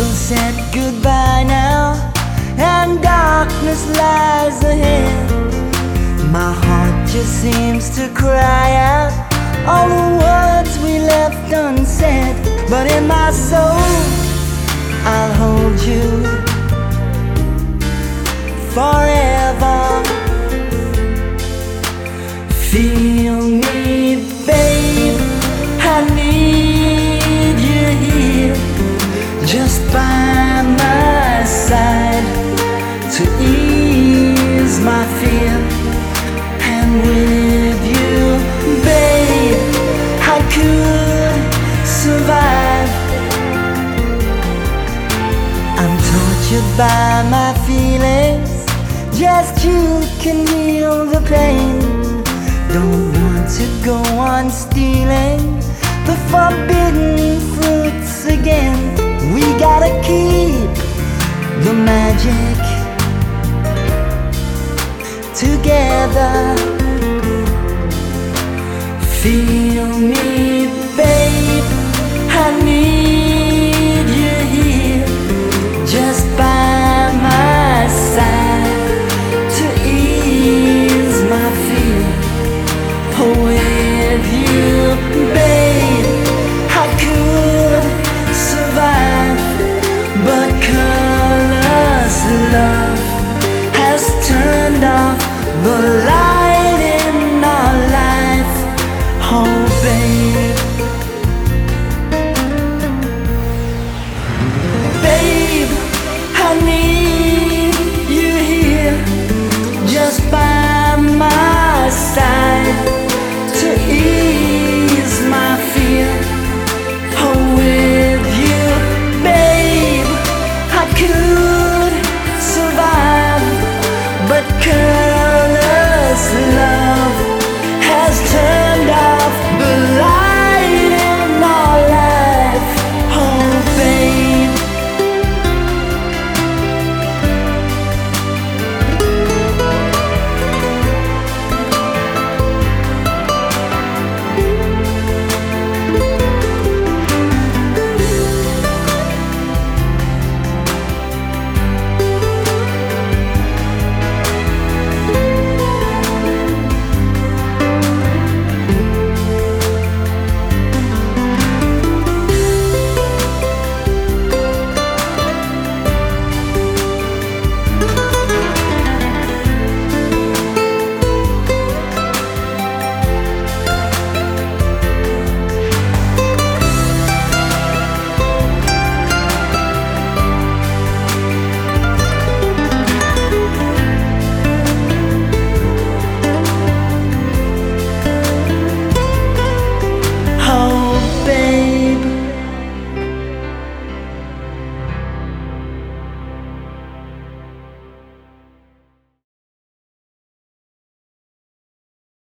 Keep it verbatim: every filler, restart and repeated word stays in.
said goodbye now, and darkness lies ahead. My heart just seems to cry out all the words we left unsaid. But in my soul, I'll hold you forever. Feel me, babe, I need you here, just by my side, to ease my fear. And with you, babe, I could survive. I'm tortured by my feelings, just you can heal the pain. Don't want to go on stealing the forbidden fruits again. We gotta keep the magic together. Feel me, babe, I need you here, just by my side, to ease my fear. With you, babe, I could survive, but colorless love has turned off the light.